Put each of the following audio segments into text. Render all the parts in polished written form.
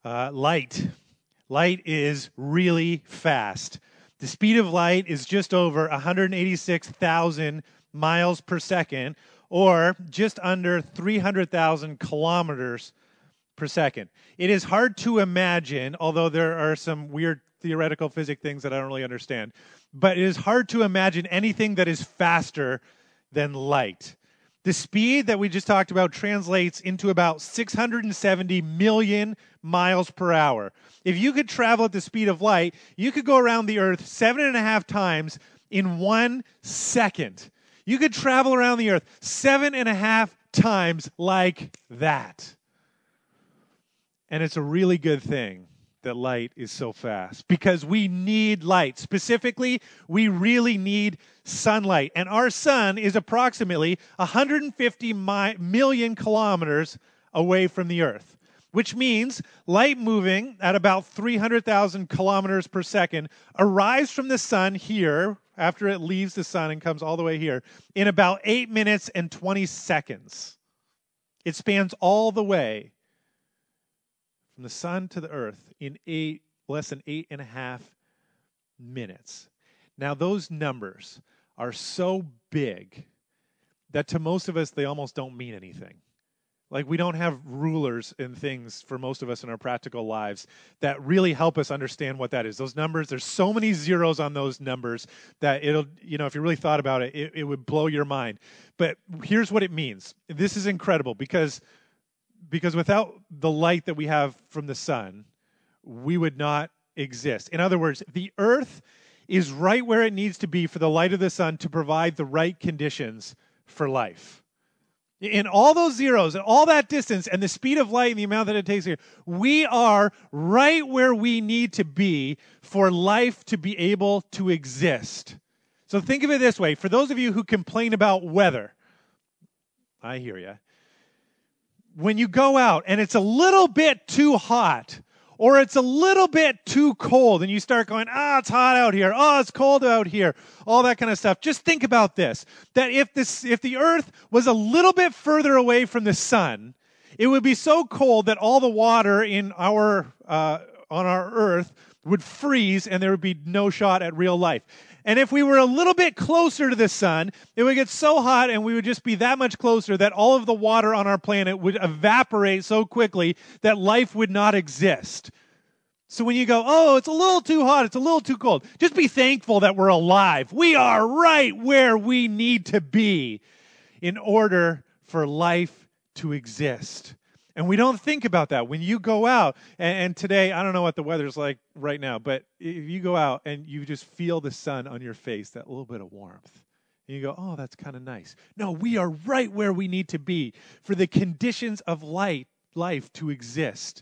Light. Light is really fast. The speed of light is just over 186,000 miles per second, or just under 300,000 kilometers per second. It is hard to imagine, although there are some weird theoretical physics things that I don't really understand, but it is hard to imagine anything that is faster than light. The speed that we just talked about translates into about 670 million miles per hour. If you could travel at the speed of light, you could go around the Earth 7.5 times in 1 second. You could travel around the Earth 7.5 times like that. And it's a really good thing that light is so fast because we need light. Specifically, we really need sunlight. And our sun is approximately 150 million kilometers away from the Earth, which means light moving at about 300,000 kilometers per second arrives from the sun here after it leaves the sun and comes all the way here in about 8 minutes and 20 seconds. It spans all the way from the sun to the earth in less than 8.5 minutes. Now, those numbers are so big that to most of us, they almost don't mean anything. Like, we don't have rulers and things for most of us in our practical lives that really help us understand what that is. Those numbers, there's so many zeros on those numbers that it'll, if you really thought about it, it would blow your mind. But here's what it means. This is incredible because without the light that we have from the sun, we would not exist. In other words, the earth is right where it needs to be for the light of the sun to provide the right conditions for life. In all those zeros and all that distance and the speed of light and the amount that it takes here, we are right where we need to be for life to be able to exist. So think of it this way. For those of you who complain about weather, I hear you. When you go out and it's a little bit too hot or it's a little bit too cold and you start going, it's hot out here, it's cold out here, all that kind of stuff, just think about this, that if the earth was a little bit further away from the sun, it would be so cold that all the water in on our earth would freeze and there would be no shot at real life. And if we were a little bit closer to the sun, it would get so hot and we would just be that much closer that all of the water on our planet would evaporate so quickly that life would not exist. So when you go, it's a little too hot, it's a little too cold, just be thankful that we're alive. We are right where we need to be in order for life to exist. And we don't think about that. When you go out, and today, I don't know what the weather's like right now, but if you go out and you just feel the sun on your face, that little bit of warmth, and you go, that's kind of nice. No, we are right where we need to be for the conditions of life to exist.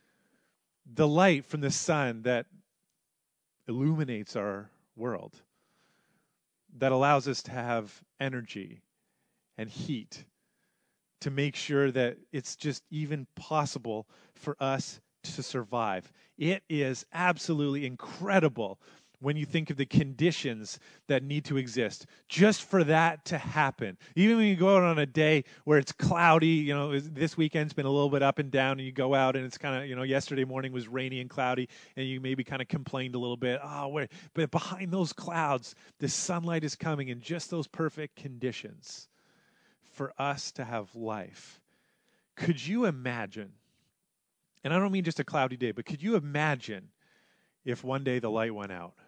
The light from the sun that illuminates our world, that allows us to have energy and heat, to make sure that it's just even possible for us to survive. It is absolutely incredible when you think of the conditions that need to exist just for that to happen. Even when you go out on a day where it's cloudy, this weekend's been a little bit up and down, and you go out and it's kind of, yesterday morning was rainy and cloudy, and you maybe kind of complained a little bit, but behind those clouds, the sunlight is coming in just those perfect conditions for us to have life. Could you imagine, and I don't mean just a cloudy day, but could you imagine if one day the light went out?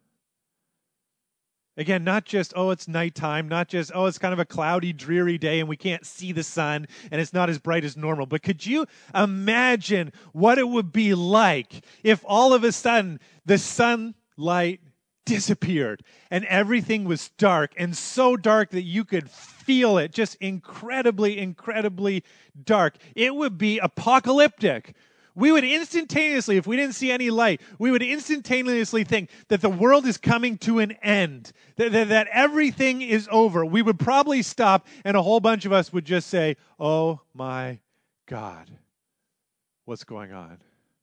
Again, not just, it's nighttime, not just, it's kind of a cloudy, dreary day and we can't see the sun and it's not as bright as normal, but could you imagine what it would be like if all of a sudden the sunlight disappeared and everything was dark, and so dark that you could feel it, just incredibly, incredibly dark? It would be apocalyptic. We would instantaneously, if we didn't see any light, we would instantaneously think that the world is coming to an end, that everything is over. We would probably stop, and a whole bunch of us would just say, "Oh my God, what's going on?"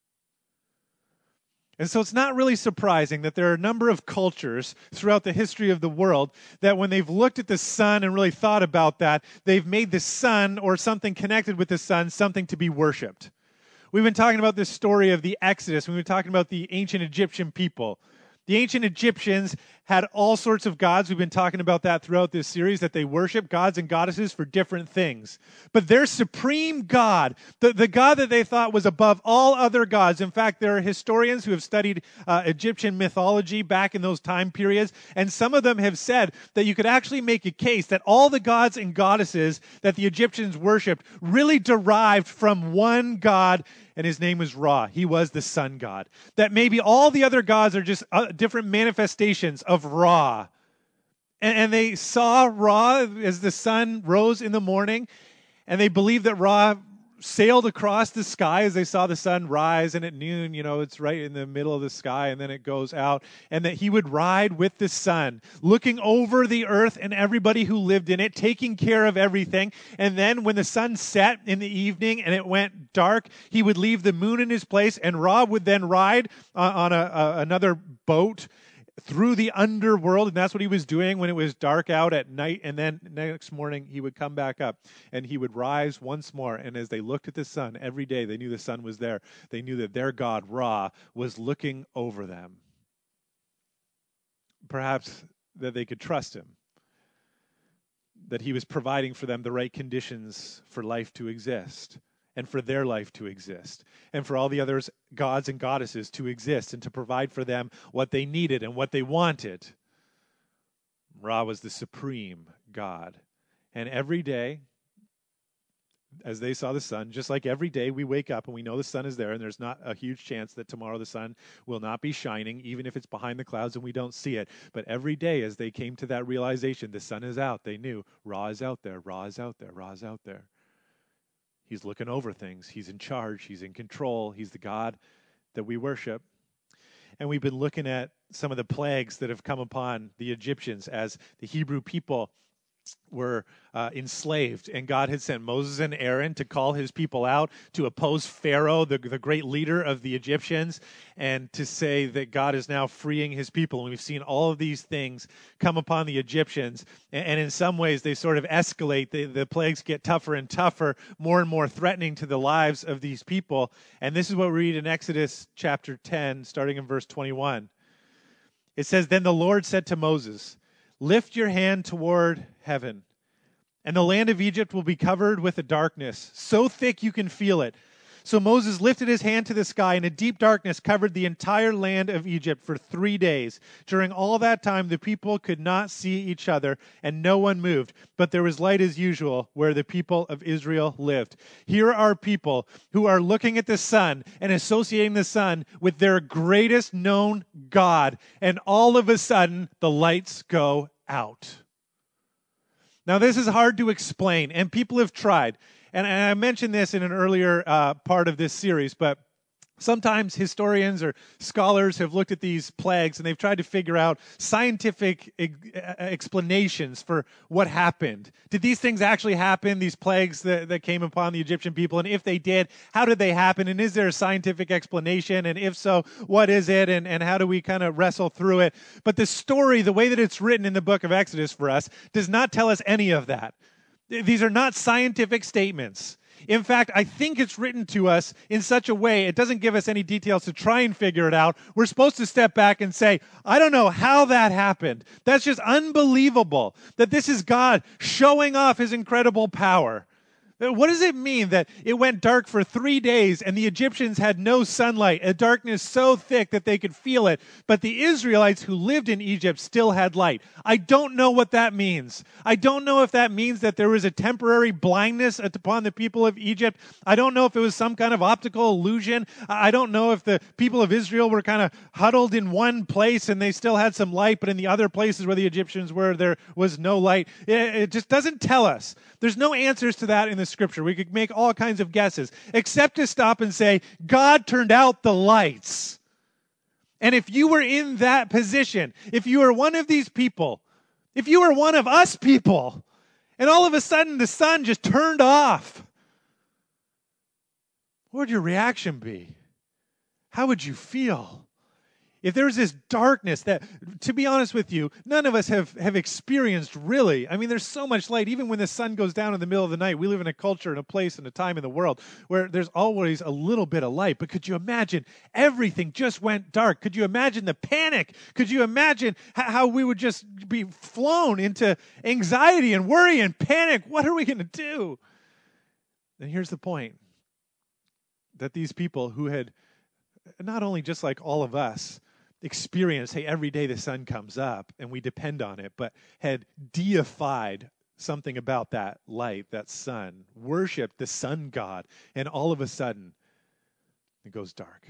And so it's not really surprising that there are a number of cultures throughout the history of the world that when they've looked at the sun and really thought about that, they've made the sun or something connected with the sun something to be worshipped. We've been talking about this story of the Exodus. We've been talking about the ancient Egyptian people. The ancient Egyptians had all sorts of gods. We've been talking about that throughout this series, that they worship gods and goddesses for different things. But their supreme God, the God that they thought was above all other gods. In fact, there are historians who have studied Egyptian mythology back in those time periods, and some of them have said that you could actually make a case that all the gods and goddesses that the Egyptians worshipped really derived from one God, and his name was Ra. He was the sun god. That maybe all the other gods are just different manifestations of Ra. And they saw Ra as the sun rose in the morning, and they believed that Ra sailed across the sky as they saw the sun rise, and at noon, it's right in the middle of the sky, and then it goes out, and that he would ride with the sun, looking over the earth and everybody who lived in it, taking care of everything. And then when the sun set in the evening and it went dark, he would leave the moon in his place, and Ra would then ride on another boat through the underworld, and that's what he was doing when it was dark out at night. And then next morning he would come back up and he would rise once more. And as they looked at the sun every day, they knew the sun was there. They knew that their God, Ra, was looking over them. Perhaps that they could trust him, that he was providing for them the right conditions for life to exist, and for their life to exist, and for all the others, gods and goddesses, to exist, and to provide for them what they needed and what they wanted. Ra was the supreme God. And every day, as they saw the sun, just like every day we wake up and we know the sun is there, and there's not a huge chance that tomorrow the sun will not be shining, even if it's behind the clouds and we don't see it. But every day as they came to that realization, the sun is out, they knew Ra is out there, Ra is out there, Ra is out there. He's looking over things. He's in charge. He's in control. He's the God that we worship. And we've been looking at some of the plagues that have come upon the Egyptians as the Hebrew people were enslaved, and God had sent Moses and Aaron to call his people out to oppose Pharaoh, the great leader of the Egyptians, and to say that God is now freeing his people. And we've seen all of these things come upon the Egyptians, and in some ways they sort of escalate. The plagues get tougher and tougher, more and more threatening to the lives of these people. And this is what we read in Exodus chapter 10, starting in verse 21. It says, "Then the Lord said to Moses, 'Lift your hand toward heaven, and the land of Egypt will be covered with a darkness, so thick you can feel it.' So Moses lifted his hand to the sky, and a deep darkness covered the entire land of Egypt for 3 days. During all that time, the people could not see each other, and no one moved. But there was light as usual where the people of Israel lived." Here are people who are looking at the sun and associating the sun with their greatest known God, and all of a sudden, the lights go out. Now, this is hard to explain, and people have tried. And I mentioned this in an earlier part of this series, but sometimes historians or scholars have looked at these plagues and they've tried to figure out scientific explanations for what happened. Did these things actually happen, these plagues that came upon the Egyptian people? And if they did, how did they happen? And is there a scientific explanation? And if so, what is it? And how do we kind of wrestle through it? But the story, the way that it's written in the book of Exodus for us, does not tell us any of that. These are not scientific statements. In fact, I think it's written to us in such a way, it doesn't give us any details to try and figure it out. We're supposed to step back and say, I don't know how that happened. That's just unbelievable that this is God showing off his incredible power. What does it mean that it went dark for 3 days and the Egyptians had no sunlight, a darkness so thick that they could feel it, but the Israelites who lived in Egypt still had light? I don't know what that means. I don't know if that means that there was a temporary blindness upon the people of Egypt. I don't know if it was some kind of optical illusion. I don't know if the people of Israel were kind of huddled in one place and they still had some light, but in the other places where the Egyptians were, there was no light. It just doesn't tell us. There's no answers to that in the Scripture. We could make all kinds of guesses, except to stop and say, God turned out the lights. And if you were in that position, if you were one of these people, if you were one of us people, and all of a sudden the sun just turned off, what would your reaction be? How would you feel? If there's this darkness that, to be honest with you, none of us have experienced really. I mean, there's so much light. Even when the sun goes down in the middle of the night, we live in a culture and a place and a time in the world where there's always a little bit of light. But could you imagine everything just went dark? Could you imagine the panic? Could you imagine how we would just be flown into anxiety and worry and panic? What are we going to do? And here's the point, that these people who had, not only just like all of us, experienced, hey, every day the sun comes up and we depend on it, but had deified something about that light, that sun, worshiped the sun god, and all of a sudden it goes dark.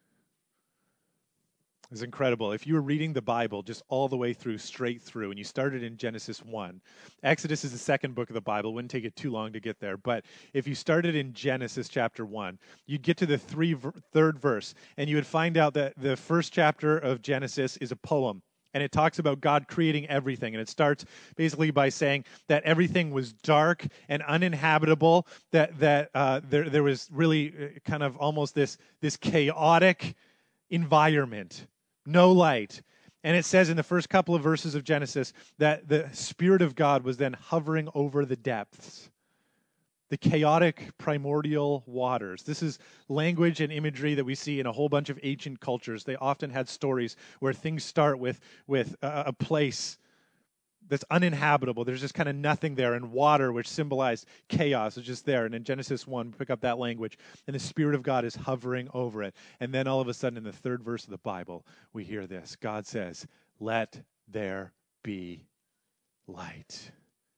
It's incredible. If you were reading the Bible just all the way through, straight through, and you started in Genesis 1, Exodus is the second book of the Bible. It wouldn't take it too long to get there. But if you started in Genesis chapter 1, you'd get to the third verse, and you would find out that the first chapter of Genesis is a poem. And it talks about God creating everything. And it starts basically by saying that everything was dark and uninhabitable, that there was really kind of almost this chaotic environment. No light. And it says in the first couple of verses of Genesis that the Spirit of God was then hovering over the depths, the chaotic primordial waters. This is language and imagery that we see in a whole bunch of ancient cultures. They often had stories where things start with a place that's uninhabitable. There's just kind of nothing there, and water, which symbolized chaos, is just there. And in Genesis 1, pick up that language, and the Spirit of God is hovering over it. And then all of a sudden, in the third verse of the Bible, we hear this. God says, "Let there be light."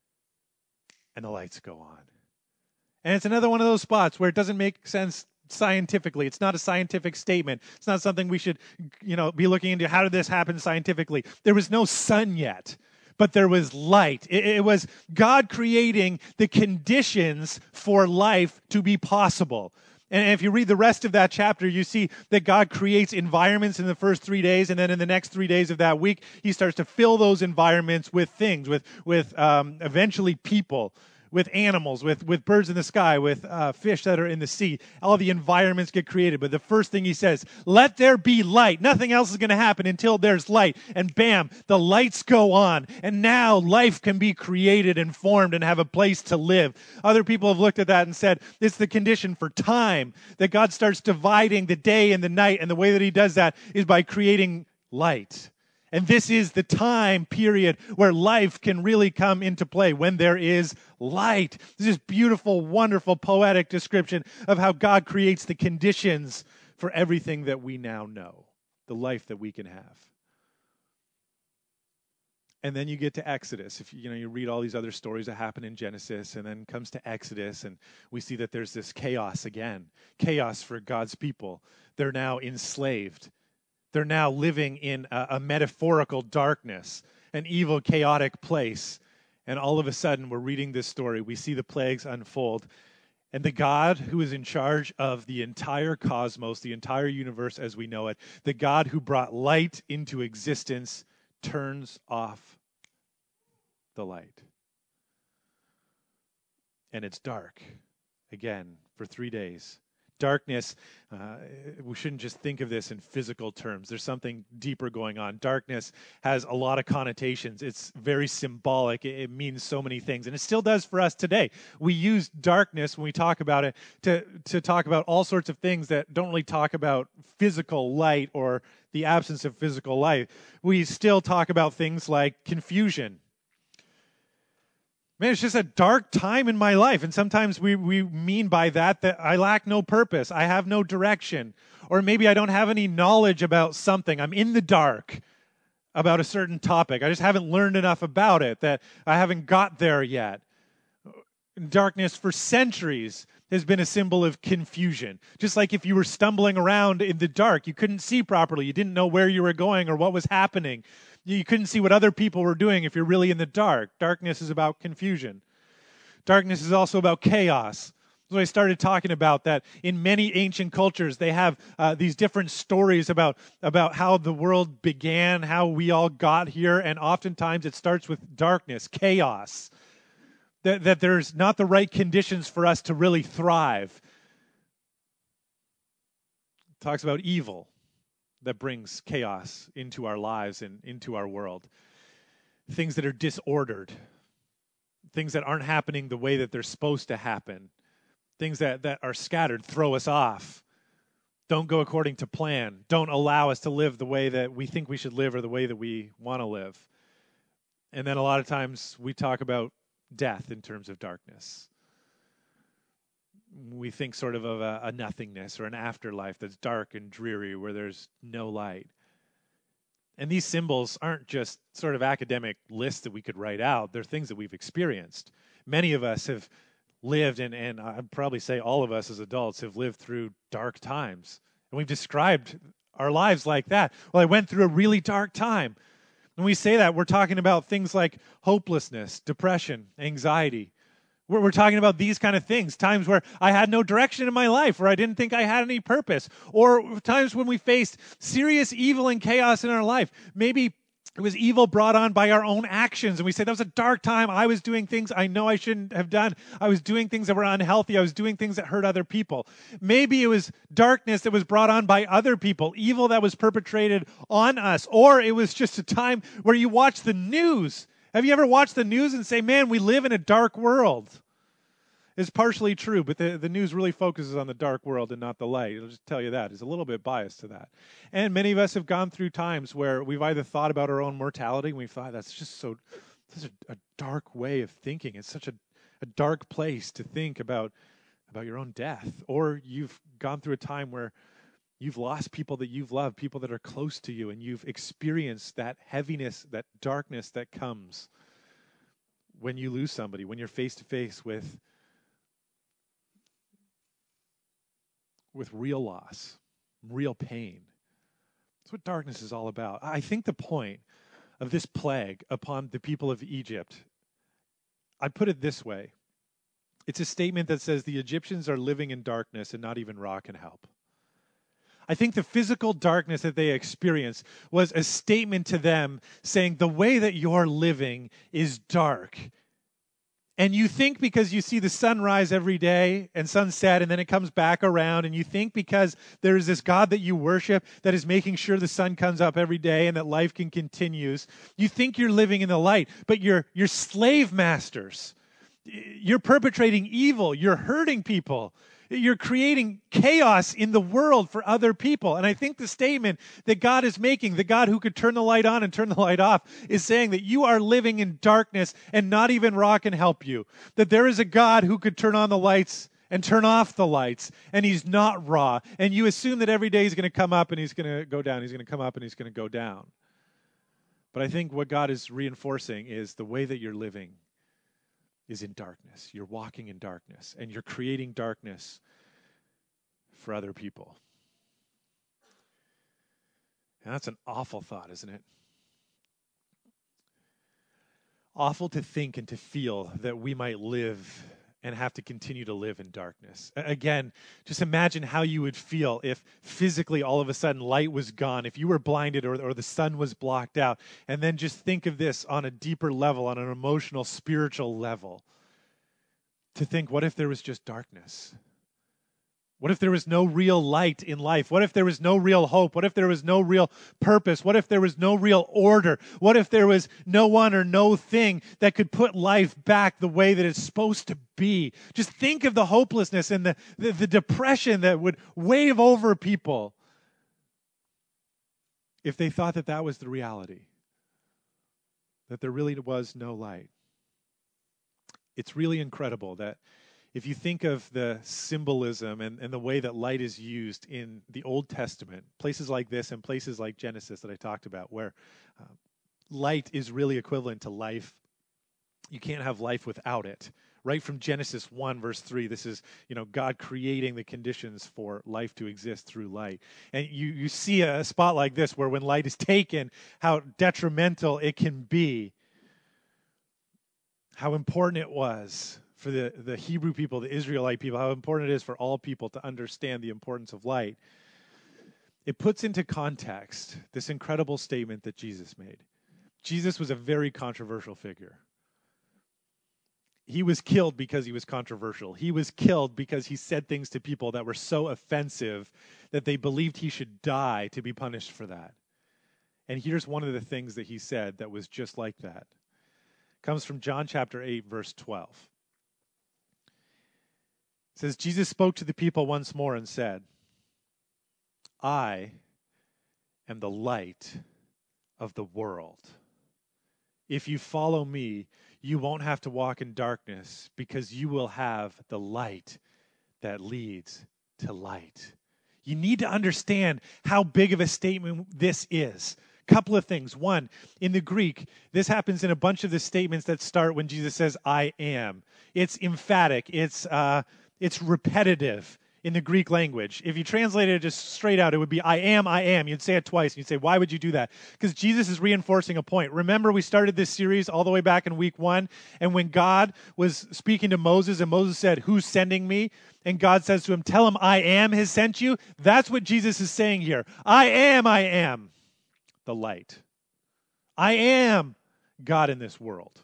And the lights go on. And it's another one of those spots where it doesn't make sense scientifically. It's not a scientific statement. It's not something we should, be looking into. How did this happen scientifically? There was no sun yet, but there was light. It was God creating the conditions for life to be possible. And if you read the rest of that chapter, you see that God creates environments in the first 3 days, and then in the next 3 days of that week, he starts to fill those environments with things, with eventually people, with animals, with birds in the sky, with fish that are in the sea. All the environments get created. But the first thing he says, let there be light. Nothing else is going to happen until there's light. And bam, the lights go on. And now life can be created and formed and have a place to live. Other people have looked at that and said, it's the condition for time, that God starts dividing the day and the night. And the way that he does that is by creating light. And this is the time period where life can really come into play, when there is light. This is beautiful, wonderful, poetic description of how God creates the conditions for everything that we now know, the life that we can have. And then you get to Exodus. If you read all these other stories that happen in Genesis, and then comes to Exodus, and we see that there's this chaos again, chaos for God's people. They're now enslaved. They're now living in a metaphorical darkness, an evil, chaotic place. And all of a sudden, we're reading this story. We see the plagues unfold. And the God who is in charge of the entire cosmos, the entire universe as we know it, the God who brought light into existence, turns off the light. And it's dark again for 3 days. Darkness, we shouldn't just think of this in physical terms. There's something deeper going on. Darkness has a lot of connotations. It's very symbolic. It means so many things, and it still does for us today. We use darkness when we talk about it to talk about all sorts of things that don't really talk about physical light or the absence of physical light. We still talk about things like confusion. Man, it's just a dark time in my life. And sometimes we mean by that I lack no purpose. I have no direction. Or maybe I don't have any knowledge about something. I'm in the dark about a certain topic. I just haven't learned enough about it, that I haven't got there yet. Darkness for centuries has been a symbol of confusion. Just like if you were stumbling around in the dark, you couldn't see properly. You didn't know where you were going or what was happening. You couldn't see what other people were doing if you're really in the dark. Darkness is about confusion. Darkness is also about chaos. So I started talking about that in many ancient cultures. They have these different stories about how the world began, how we all got here, and oftentimes it starts with darkness, chaos. That there's not the right conditions for us to really thrive. It talks about evil. that brings chaos into our lives and into our world. Things that are disordered, things that aren't happening the way that they're supposed to happen, things that are scattered, throw us off, don't go according to plan, don't allow us to live the way that we think we should live or the way that we want to live. And then a lot of times we talk about death in terms of darkness. We think sort of a nothingness or an afterlife that's dark and dreary where there's no light. And these symbols aren't just sort of academic lists that we could write out. They're things that we've experienced. Many of us have lived, and I'd probably say all of us as adults have lived through dark times. And we've described our lives like that. Well, I went through a really dark time. When we say that, we're talking about things like hopelessness, depression, anxiety. We're talking about these kind of things, times where I had no direction in my life, where I didn't think I had any purpose, or times when we faced serious evil and chaos in our life. Maybe it was evil brought on by our own actions, and we say, that was a dark time. I was doing things I know I shouldn't have done. I was doing things that were unhealthy. I was doing things that hurt other people. Maybe it was darkness that was brought on by other people, evil that was perpetrated on us, or it was just a time where you watch the news. Have you ever watched the news and say, man, we live in a dark world? It's partially true, but the news really focuses on the dark world and not the light. I'll just tell you that. It's a little bit biased to that. And many of us have gone through times where we've either thought about our own mortality, and we thought that's just such a dark way of thinking. It's such a dark place to think about your own death. Or you've gone through a time where you've lost people that you've loved, people that are close to you, and you've experienced that heaviness, that darkness that comes when you lose somebody, when you're face to face with real loss, real pain. That's what darkness is all about. I think the point of this plague upon the people of Egypt, I put it this way. It's a statement that says the Egyptians are living in darkness and not even Ra can help. I think the physical darkness that they experienced was a statement to them saying the way that you're living is dark. And you think because you see the sunrise every day and sunset and then it comes back around, and you think because there is this God that you worship that is making sure the sun comes up every day and that life can continue, you think you're living in the light, but you're slave masters. You're perpetrating evil. You're hurting people. You're creating chaos in the world for other people. And I think the statement that God is making, the God who could turn the light on and turn the light off, is saying that you are living in darkness and not even Ra can help you. That there is a God who could turn on the lights and turn off the lights, and he's not Ra. And you assume that every day he's going to come up and he's going to go down. He's going to come up and he's going to go down. But I think what God is reinforcing is the way that you're living is in darkness. You're walking in darkness, and you're creating darkness for other people. And that's an awful thought, isn't it? Awful to think and to feel that we might live and have to continue to live in darkness. Again, just imagine how you would feel if physically all of a sudden light was gone, if you were blinded or the sun was blocked out. And then just think of this on a deeper level, on an emotional, spiritual level. To think, what if there was just darkness? What if there was no real light in life? What if there was no real hope? What if there was no real purpose? What if there was no real order? What if there was no one or no thing that could put life back the way that it's supposed to be? Just think of the hopelessness and the depression that would wave over people if they thought that that was the reality, that there really was no light. It's really incredible that if you think of the symbolism and the way that light is used in the Old Testament, places like this and places like Genesis that I talked about, where light is really equivalent to life. You can't have life without it. Right from Genesis 1, verse 3, this is, God creating the conditions for life to exist through light. And you see a spot like this where when light is taken, how detrimental it can be, how important it was for the Hebrew people, the Israelite people, how important it is for all people to understand the importance of light. It puts into context this incredible statement that Jesus made. Jesus was a very controversial figure. He was killed because he was controversial. He was killed because he said things to people that were so offensive that they believed he should die to be punished for that. And here's one of the things that he said that was just like that. It comes from John chapter 8, verse 12. It says, Jesus spoke to the people once more and said, I am the light of the world. If you follow me, you won't have to walk in darkness because you will have the light that leads to light. You need to understand how big of a statement this is. Couple of things. One, in the Greek, this happens in a bunch of the statements that start when Jesus says, I am. It's emphatic. It's repetitive in the Greek language. If you translated it just straight out, it would be, I am. You'd say it twice. And you'd say, why would you do that? Because Jesus is reinforcing a point. Remember, we started this series all the way back in week 1. And when God was speaking to Moses, and Moses said, who's sending me? And God says to him, tell him, I am has sent you. That's what Jesus is saying here. I am the light. I am God in this world.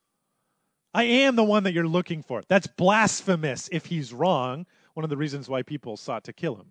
I am the one that you're looking for. That's blasphemous if he's wrong. One of the reasons why people sought to kill him.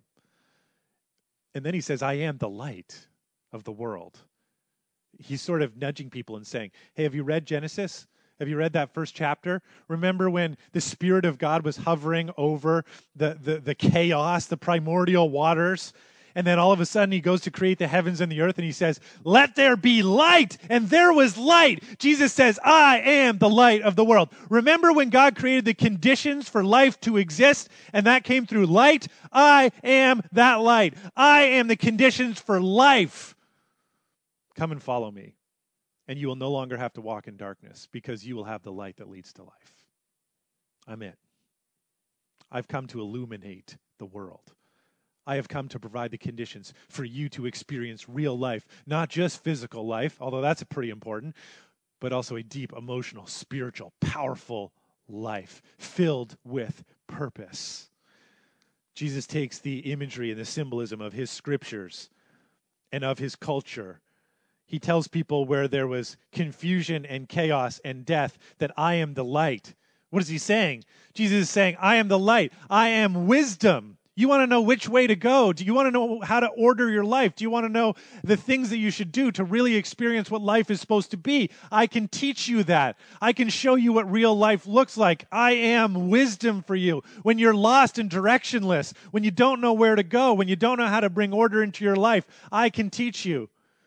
And then he says, I am the light of the world. He's sort of nudging people and saying, hey, have you read Genesis? Have you read that first chapter? Remember when the Spirit of God was hovering over the chaos, the primordial waters? And then all of a sudden he goes to create the heavens and the earth and he says, let there be light. And there was light. Jesus says, I am the light of the world. Remember when God created the conditions for life to exist and that came through light? I am that light. I am the conditions for life. Come and follow me. And you will no longer have to walk in darkness because you will have the light that leads to life. I'm it. I've come to illuminate the world. I have come to provide the conditions for you to experience real life, not just physical life, although that's pretty important, but also a deep, emotional, spiritual, powerful life filled with purpose. Jesus takes the imagery and the symbolism of his scriptures and of his culture. He tells people where there was confusion and chaos and death that I am the light. What is he saying? Jesus is saying, I am the light. I am wisdom. You want to know which way to go? Do you want to know how to order your life? Do you want to know the things that you should do to really experience what life is supposed to be? I can teach you that. I can show you what real life looks like. I am wisdom for you. When you're lost and directionless, when you don't know where to go, when you don't know how to bring order into your life, I can teach you.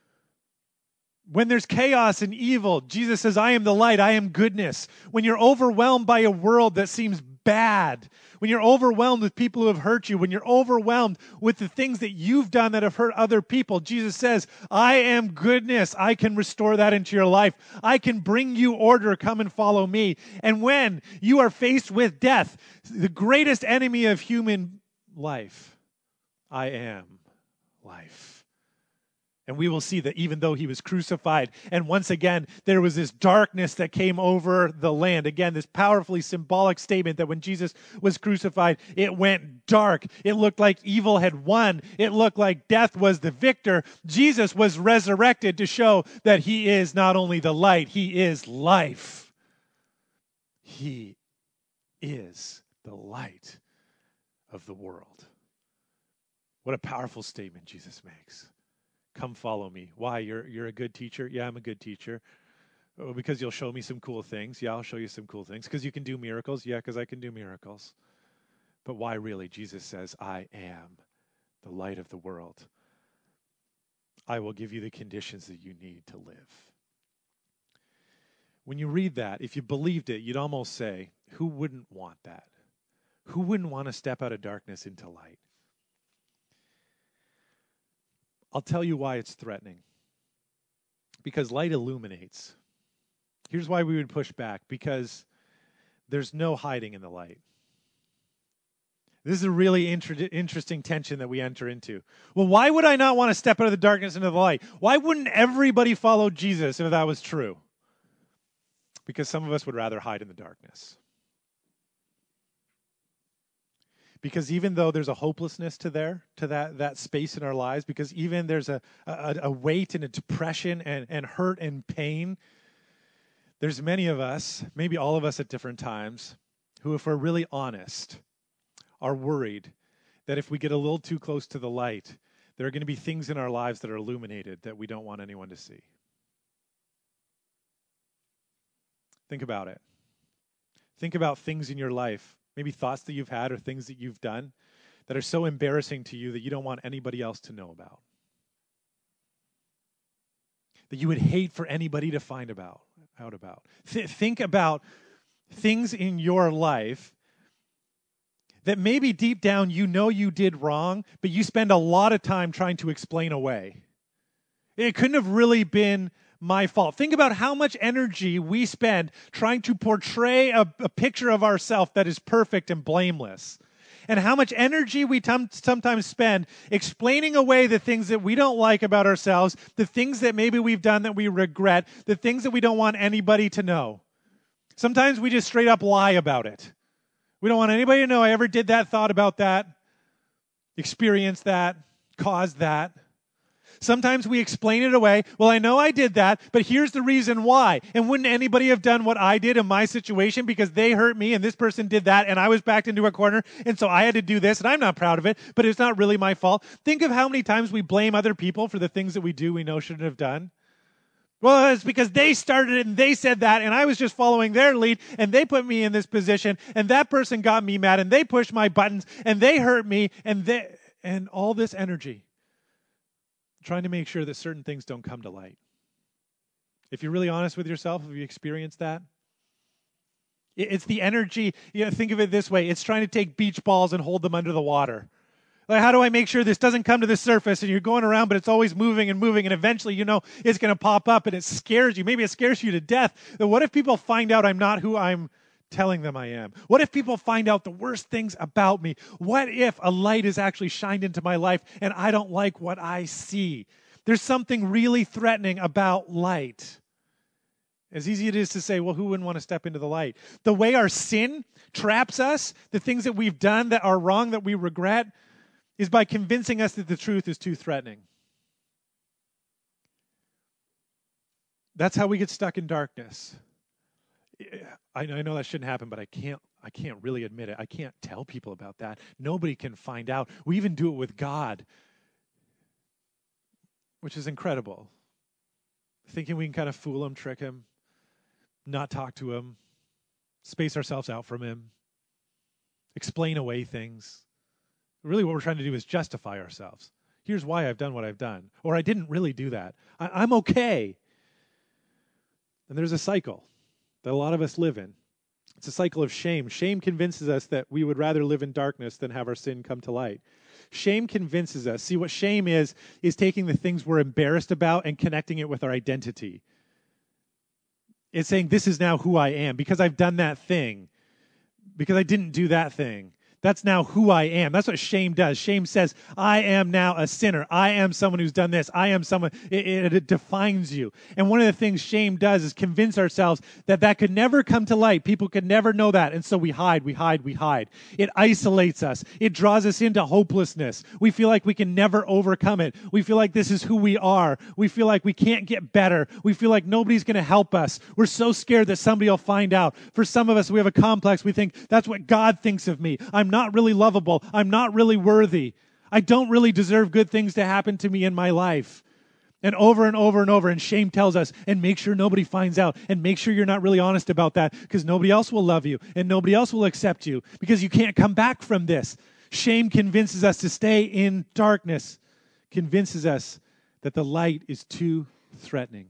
When there's chaos and evil, Jesus says, I am the light, I am goodness. When you're overwhelmed by a world that seems bad, when you're overwhelmed with people who have hurt you, when you're overwhelmed with the things that you've done that have hurt other people, Jesus says, I am goodness. I can restore that into your life. I can bring you order. Come and follow me. And when you are faced with death, the greatest enemy of human life, I am life. And we will see that even though he was crucified, and once again, there was this darkness that came over the land. Again, this powerfully symbolic statement that when Jesus was crucified, it went dark. It looked like evil had won. It looked like death was the victor. Jesus was resurrected to show that he is not only the light, he is life. He is the light of the world. What a powerful statement Jesus makes. Come follow me. Why? You're a good teacher? Yeah, I'm a good teacher. Oh, because you'll show me some cool things. Yeah, I'll show you some cool things. Because you can do miracles. Yeah, because I can do miracles. But why really? Jesus says, I am the light of the world. I will give you the conditions that you need to live. When you read that, if you believed it, you'd almost say, who wouldn't want that? Who wouldn't want to step out of darkness into light? I'll tell you why it's threatening. Because light illuminates. Here's why we would push back. Because there's no hiding in the light. This is a really interesting tension that we enter into. Well, why would I not want to step out of the darkness into the light? Why wouldn't everybody follow Jesus if that was true? Because some of us would rather hide in the darkness. Because even though there's a hopelessness to that space in our lives, because even there's a weight and a depression and hurt and pain There's many of us, maybe all of us at different times, who, if we're really honest, are worried that if we get a little too close to the light, there are going to be things in our lives that are illuminated that we don't want anyone to see. Think about it. Think about things in your life, maybe thoughts that you've had or things that you've done that are so embarrassing to you that you don't want anybody else to know about. That you would hate for anybody to find out about. Think about things in your life that maybe deep down you know you did wrong, but you spend a lot of time trying to explain away. It couldn't have really been my fault. Think about how much energy we spend trying to portray a picture of ourselves that is perfect and blameless. And how much energy we sometimes spend explaining away the things that we don't like about ourselves, the things that maybe we've done that we regret, the things that we don't want anybody to know. Sometimes we just straight up lie about it. We don't want anybody to know I ever did that, thought about that, experienced that, caused that. Sometimes we explain it away. Well, I know I did that, but here's the reason why. And wouldn't anybody have done what I did in my situation because they hurt me and this person did that and I was backed into a corner and so I had to do this and I'm not proud of it, but it's not really my fault. Think of how many times we blame other people for the things that we do we know shouldn't have done. Well, it's because they started it and they said that and I was just following their lead and they put me in this position and that person got me mad and they pushed my buttons and they hurt me and all this energy trying to make sure that certain things don't come to light. If you're really honest with yourself, have you experienced that? It's the energy, think of it this way. It's trying to take beach balls and hold them under the water. Like, how do I make sure this doesn't come to the surface? And you're going around, but it's always moving and moving, and eventually it's going to pop up, and it scares you. Maybe it scares you to death. But what if people find out I'm not who I'm telling them I am? What if people find out the worst things about me? What if a light is actually shined into my life and I don't like what I see? There's something really threatening about light. As easy it is to say, well, who wouldn't want to step into the light? The way our sin traps us, the things that we've done that are wrong, that we regret, is by convincing us that the truth is too threatening. That's how we get stuck in darkness. I know that shouldn't happen, but I can't really admit it. I can't tell people about that. Nobody can find out. We even do it with God, which is incredible. Thinking we can kind of fool him, trick him, not talk to him, space ourselves out from him, explain away things. Really what we're trying to do is justify ourselves. Here's why I've done what I've done. Or I didn't really do that. I'm okay. And there's a cycle that a lot of us live in. It's a cycle of shame. Shame convinces us that we would rather live in darkness than have our sin come to light. Shame convinces us. See, what shame is taking the things we're embarrassed about and connecting it with our identity. It's saying, this is now who I am because I've done that thing, because I didn't do that thing. That's now who I am. That's what shame does. Shame says, I am now a sinner. I am someone who's done this. I am someone. It defines you. And one of the things shame does is convince ourselves that could never come to light. People could never know that. And so we hide. It isolates us. It draws us into hopelessness. We feel like we can never overcome it. We feel like this is who we are. We feel like we can't get better. We feel like nobody's going to help us. We're so scared that somebody will find out. For some of us, we have a complex. We think that's what God thinks of me. I'm not really lovable. I'm not really worthy. I don't really deserve good things to happen to me in my life. And over and over and over, and shame tells us, and make sure nobody finds out, and make sure you're not really honest about that, because nobody else will love you, and nobody else will accept you, because you can't come back from this. Shame convinces us to stay in darkness, convinces us that the light is too threatening.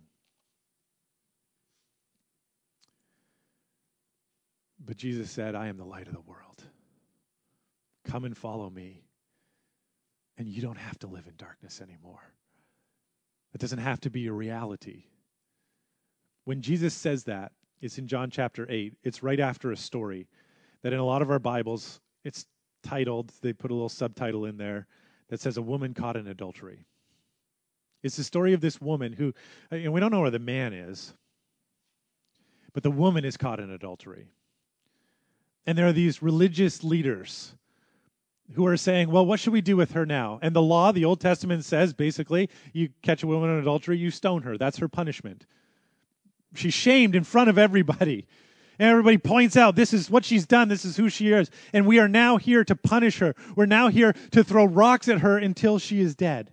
But Jesus said, I am the light of the world. Come and follow me, and you don't have to live in darkness anymore. It doesn't have to be your reality. When Jesus says that, it's in John chapter 8. It's right after a story that in a lot of our Bibles, it's titled, they put a little subtitle in there that says, A Woman Caught in Adultery. It's the story of this woman who, and we don't know where the man is, but the woman is caught in adultery. And there are these religious leaders who are saying, well, what should we do with her now? And the law, the Old Testament says, basically, you catch a woman in adultery, you stone her. That's her punishment. she's shamed in front of everybody. And everybody points out, this is what she's done. This is who she is. And we are now here to punish her. We're now here to throw rocks at her until she is dead.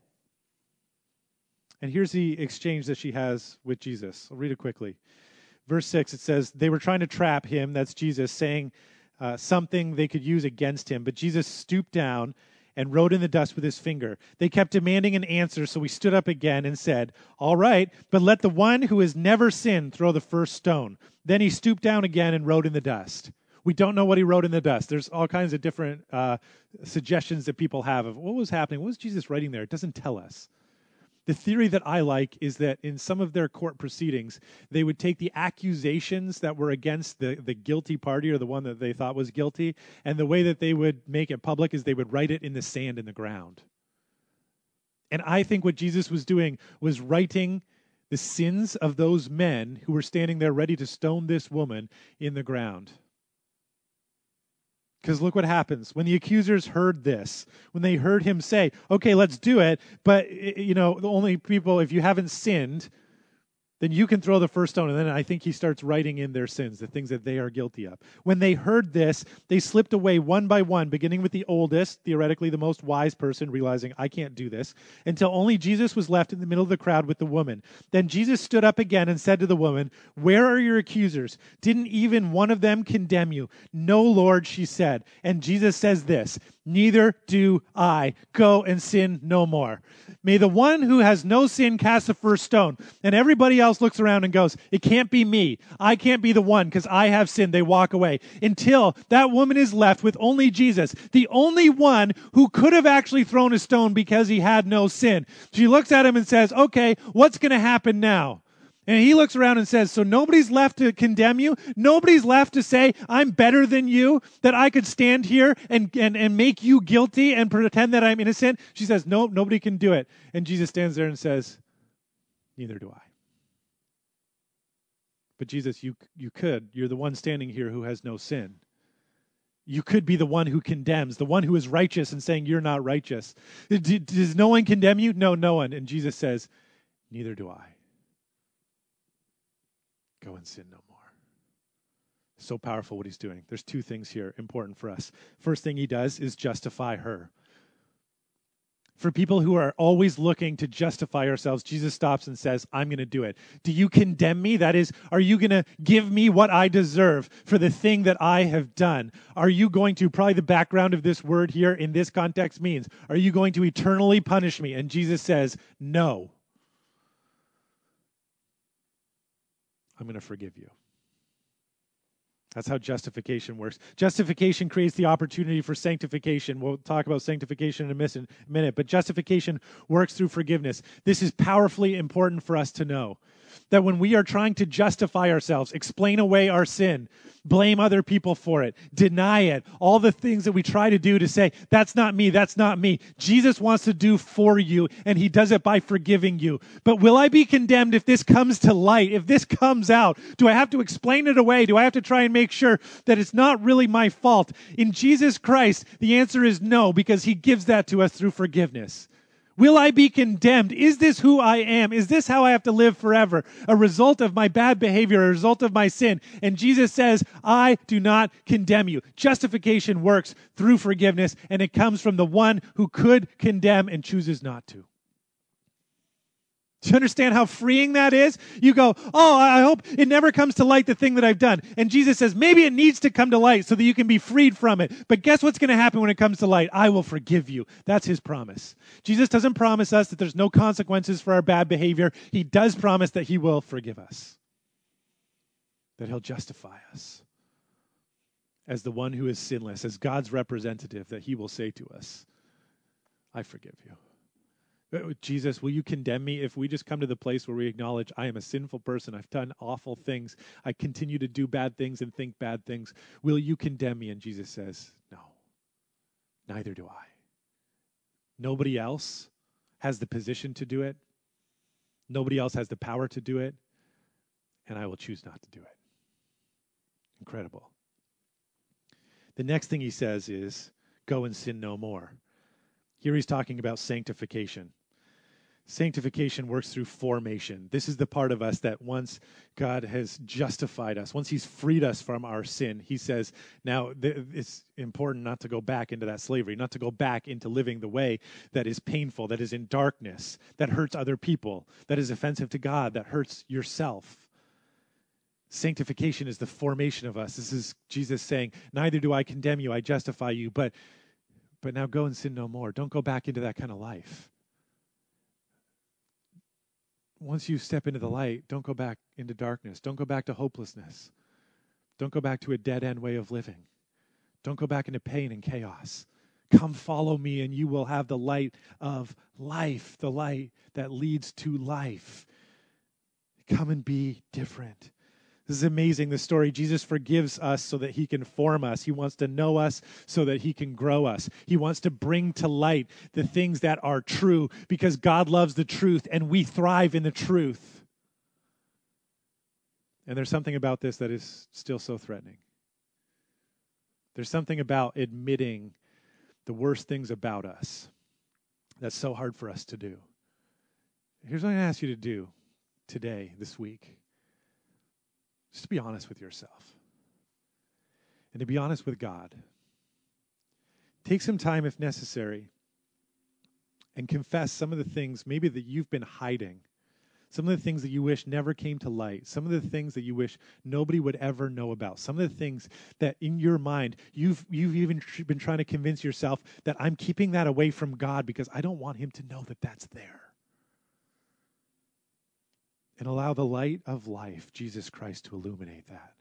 And here's the exchange that she has with Jesus. I'll read it quickly. Verse 6, it says, they were trying to trap him, that's Jesus, saying something they could use against him. But Jesus stooped down and wrote in the dust with his finger. They kept demanding an answer, so he stood up again and said, all right, but let the one who has never sinned throw the first stone. Then he stooped down again and wrote in the dust. We don't know what he wrote in the dust. There's all kinds of different suggestions that people have of what was happening. What was Jesus writing there? It doesn't tell us. The theory that I like is that in some of their court proceedings, they would take the accusations that were against the guilty party or the one that they thought was guilty, and the way that they would make it public is they would write it in the sand in the ground. And I think what Jesus was doing was writing the sins of those men who were standing there ready to stone this woman in the ground. Because look what happens. When the accusers heard this, when they heard him say, okay, let's do it, but, the only people, if you haven't sinned, then you can throw the first stone. And then I think he starts writing in their sins, the things that they are guilty of. When they heard this, they slipped away one by one, beginning with the oldest, theoretically the most wise person, realizing, I can't do this, until only Jesus was left in the middle of the crowd with the woman. Then Jesus stood up again and said to the woman, where are your accusers? Didn't even one of them condemn you? No, Lord, she said. And Jesus says this, neither do I. Go and sin no more. May the one who has no sin cast the first stone. And everybody else looks around and goes, it can't be me. I can't be the one because I have sinned. They walk away until that woman is left with only Jesus, the only one who could have actually thrown a stone because he had no sin. She looks at him and says, okay, what's going to happen now? And he looks around and says, so nobody's left to condemn you? Nobody's left to say, I'm better than you, that I could stand here and make you guilty and pretend that I'm innocent? She says, no, nobody can do it. And Jesus stands there and says, neither do I. But Jesus, you could. You're the one standing here who has no sin. You could be the one who condemns, the one who is righteous and saying you're not righteous. Does no one condemn you? No, no one. And Jesus says, neither do I. Go and sin no more. So powerful what he's doing. There's two things here important for us. First thing he does is justify her. For people who are always looking to justify ourselves, Jesus stops and says, I'm going to do it. Do you condemn me? That is, are you going to give me what I deserve for the thing that I have done? Are you going to, probably the background of this word here in this context means, are you going to eternally punish me? And Jesus says, no. I'm going to forgive you. That's how justification works. Justification creates the opportunity for sanctification. We'll talk about sanctification in a minute, but justification works through forgiveness. This is powerfully important for us to know, that when we are trying to justify ourselves, explain away our sin, blame other people for it, deny it, all the things that we try to do to say, that's not me, Jesus wants to do for you, and he does it by forgiving you. But will I be condemned if this comes to light, if this comes out? Do I have to explain it away? Do I have to try and make sure that it's not really my fault? In Jesus Christ, the answer is no, because he gives that to us through forgiveness. Will I be condemned? Is this who I am? Is this how I have to live forever? A result of my bad behavior, a result of my sin. And Jesus says, I do not condemn you. Justification works through forgiveness, and it comes from the one who could condemn and chooses not to. Do you understand how freeing that is? You go, oh, I hope it never comes to light, the thing that I've done. And Jesus says, maybe it needs to come to light so that you can be freed from it. But guess what's going to happen when it comes to light? I will forgive you. That's his promise. Jesus doesn't promise us that there's no consequences for our bad behavior. He does promise that he will forgive us, that he'll justify us as the one who is sinless, as God's representative, that he will say to us, I forgive you. Jesus, will you condemn me if we just come to the place where we acknowledge I am a sinful person, I've done awful things, I continue to do bad things and think bad things. Will you condemn me? And Jesus says, no, neither do I. Nobody else has the position to do it. Nobody else has the power to do it. And I will choose not to do it. Incredible. The next thing he says is, go and sin no more. Here he's talking about sanctification. Sanctification works through formation. This is the part of us that once God has justified us, once he's freed us from our sin, he says, now it's important not to go back into that slavery, not to go back into living the way that is painful, that is in darkness, that hurts other people, that is offensive to God, that hurts yourself. Sanctification is the formation of us. This is Jesus saying, neither do I condemn you, I justify you, but now go and sin no more. Don't go back into that kind of life. Once you step into the light, don't go back into darkness. Don't go back to hopelessness. Don't go back to a dead-end way of living. Don't go back into pain and chaos. Come follow me and you will have the light of life, the light that leads to life. Come and be different. This is amazing, this story. Jesus forgives us so that he can form us. He wants to know us so that he can grow us. He wants to bring to light the things that are true because God loves the truth and we thrive in the truth. And there's something about this that is still so threatening. There's something about admitting the worst things about us that's so hard for us to do. Here's what I'm going to ask you to do today, this week. Just to be honest with yourself and to be honest with God. Take some time if necessary and confess some of the things maybe that you've been hiding, some of the things that you wish never came to light, some of the things that you wish nobody would ever know about, some of the things that in your mind you've even been trying to convince yourself that I'm keeping that away from God because I don't want him to know that that's there. And allow the light of life, Jesus Christ, to illuminate that.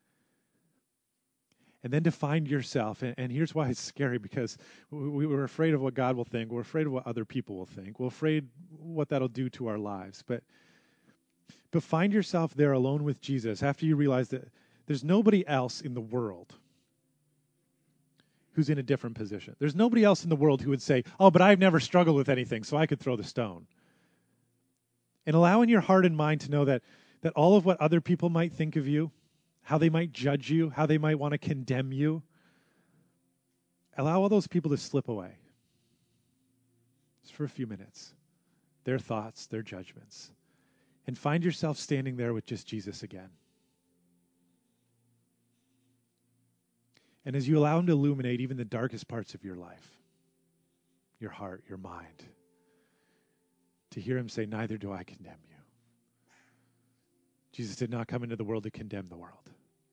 And then to find yourself, and here's why it's scary, because we're afraid of what God will think. We're afraid of what other people will think. We're afraid what that'll do to our lives. But find yourself there alone with Jesus after you realize that there's nobody else in the world who's in a different position. There's nobody else in the world who would say, oh, but I've never struggled with anything, so I could throw the stone. And allow in your heart and mind to know that all of what other people might think of you, how they might judge you, how they might want to condemn you, allow all those people to slip away. Just for a few minutes. Their thoughts, their judgments. And find yourself standing there with just Jesus again. And as you allow him to illuminate even the darkest parts of your life, your heart, your mind, to hear him say, neither do I condemn you. Jesus did not come into the world to condemn the world.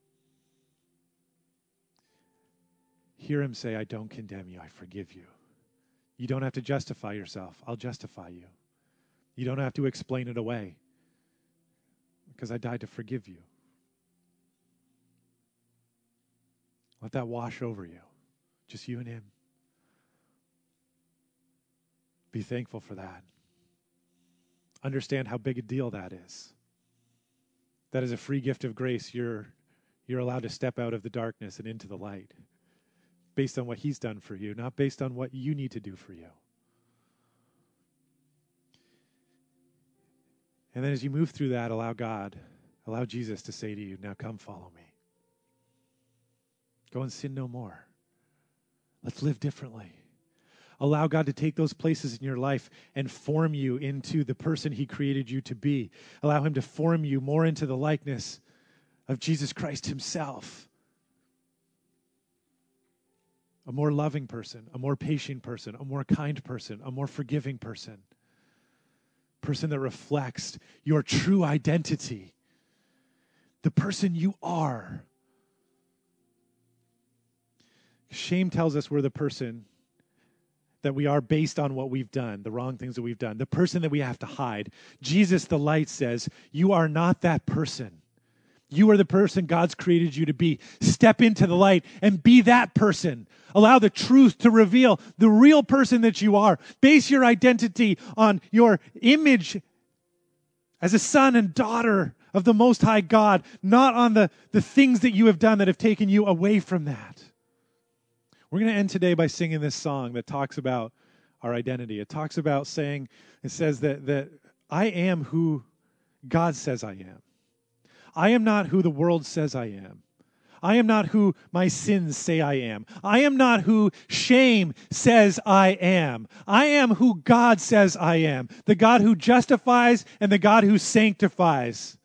Hear him say, I don't condemn you, I forgive you. You don't have to justify yourself. I'll justify you. You don't have to explain it away because I died to forgive you. Let that wash over you. Just you and him. Be thankful for that. Understand how big a deal that is. That is a free gift of grace. You're allowed to step out of the darkness and into the light based on what he's done for you, not based on what you need to do for you. And then as you move through that, allow Jesus to say to you, now come follow me. Go and sin no more. Let's live differently. Allow God to take those places in your life and form you into the person he created you to be. Allow him to form you more into the likeness of Jesus Christ himself. A more loving person, a more patient person, a more kind person, a more forgiving person. Person that reflects your true identity. The person you are. Shame tells us we're the person that we are based on what we've done, the wrong things that we've done, the person that we have to hide. Jesus, the light, says, you are not that person. You are the person God's created you to be. Step into the light and be that person. Allow the truth to reveal the real person that you are. Base your identity on your image as a son and daughter of the Most High God, not on the things that you have done that have taken you away from that. We're going to end today by singing this song that talks about our identity. It talks about saying, it says that I am who God says I am. I am not who the world says I am. I am not who my sins say I am. I am not who shame says I am. I am who God says I am, the God who justifies and the God who sanctifies.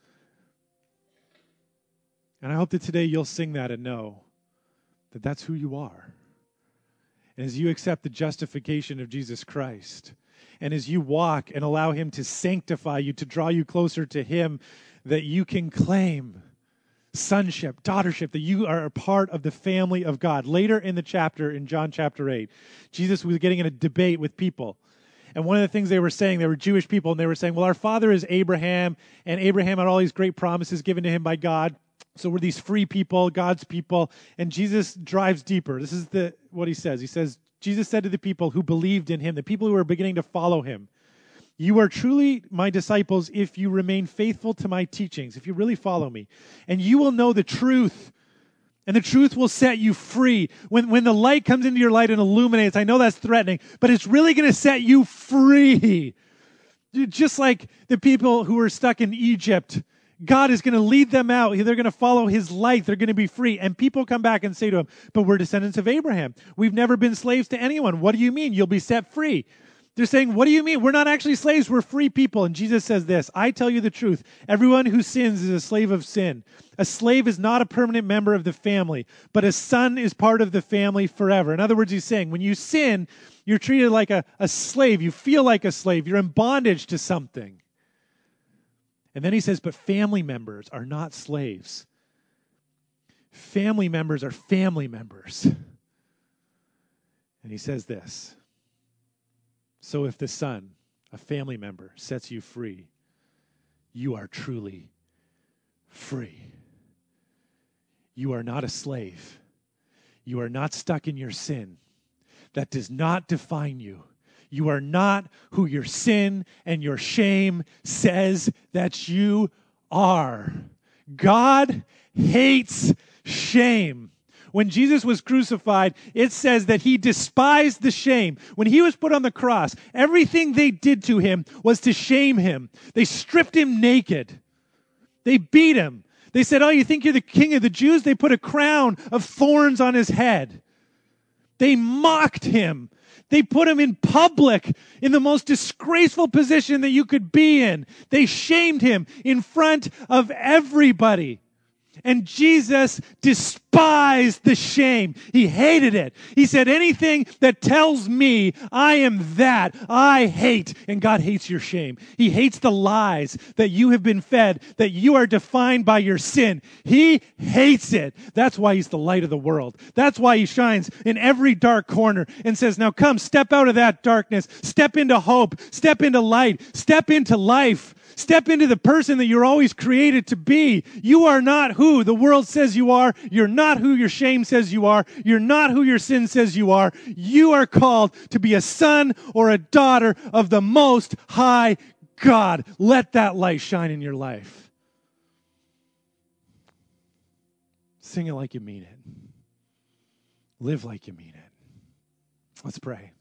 And I hope that today you'll sing that and know that that's who you are. And as you accept the justification of Jesus Christ, and as you walk and allow him to sanctify you, to draw you closer to him, that you can claim sonship, daughtership, that you are a part of the family of God. Later in the chapter, in John chapter 8, Jesus was getting in a debate with people. And one of the things they were saying, they were Jewish people, and they were saying, well, our father is Abraham, and Abraham had all these great promises given to him by God. So we're these free people, God's people. And Jesus drives deeper. This is what he says. He says, Jesus said to the people who believed in him, the people who were beginning to follow him, you are truly my disciples if you remain faithful to my teachings, if you really follow me. And you will know the truth, and the truth will set you free. When the light comes into your light and illuminates, I know that's threatening, but it's really going to set you free. Just like the people who were stuck in Egypt, God is going to lead them out. They're going to follow his light. They're going to be free. And people come back and say to him, but we're descendants of Abraham. We've never been slaves to anyone. What do you mean? You'll be set free. They're saying, what do you mean? We're not actually slaves. We're free people. And Jesus says this, I tell you the truth. Everyone who sins is a slave of sin. A slave is not a permanent member of the family, but a son is part of the family forever. In other words, he's saying, when you sin, you're treated like a slave. You feel like a slave. You're in bondage to something. And then he says, but family members are not slaves. Family members are family members. And he says this, so if the Son, a family member, sets you free, you are truly free. You are not a slave. You are not stuck in your sin. That does not define you. You are not who your sin and your shame says that you are. God hates shame. When Jesus was crucified, it says that he despised the shame. When he was put on the cross, everything they did to him was to shame him. They stripped him naked. They beat him. They said, oh, you think you're the king of the Jews? They put a crown of thorns on his head. They mocked him. They put him in public in the most disgraceful position that you could be in. They shamed him in front of everybody. And Jesus despised the shame. He hated it. He said, anything that tells me I am that, I hate. And God hates your shame. He hates the lies that you have been fed, that you are defined by your sin. He hates it. That's why he's the light of the world. That's why he shines in every dark corner and says, now come, step out of that darkness. Step into hope. Step into light. Step into life. Step into the person that you're always created to be. You are not who the world says you are. You're not who your shame says you are. You're not who your sin says you are. You are called to be a son or a daughter of the Most High God. Let that light shine in your life. Sing it like you mean it. Live like you mean it. Let's pray.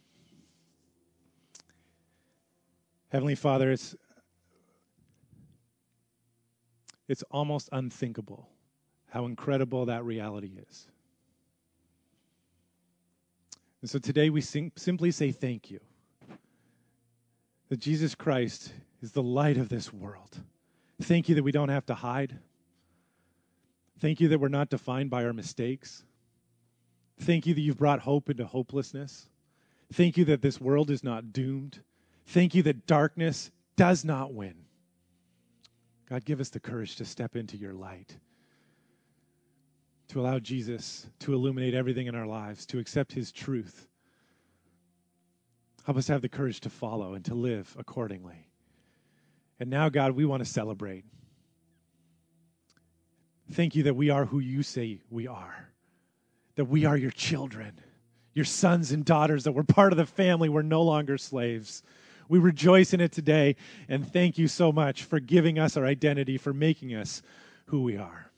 Heavenly Father, it's almost unthinkable how incredible that reality is. And so today we simply say thank you. That Jesus Christ is the light of this world. Thank you that we don't have to hide. Thank you that we're not defined by our mistakes. Thank you that you've brought hope into hopelessness. Thank you that this world is not doomed. Thank you that darkness does not win. God, give us the courage to step into your light, to allow Jesus to illuminate everything in our lives, to accept his truth. Help us have the courage to follow and to live accordingly. And now, God, we want to celebrate. Thank you that we are who you say we are, that we are your children, your sons and daughters, that we're part of the family. We're no longer slaves. We rejoice in it today, and thank you so much for giving us our identity, for making us who we are.